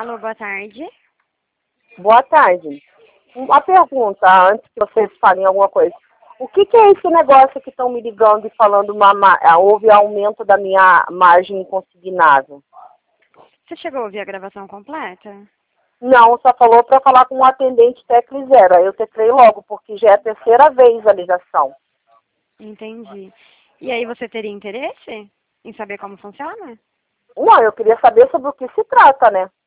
Alô, boa tarde. Boa tarde. Uma pergunta, antes que vocês falem alguma coisa. O que é esse negócio que estão me ligando e falando houve aumento da minha margem consignável? Você chegou a ouvir a gravação completa? Não, só falou para falar com um atendente Tecla Zero. Aí eu teclei logo, porque já é a terceira vez a ligação. Entendi. E aí você teria interesse em saber como funciona? Não, eu queria saber sobre o que se trata, né?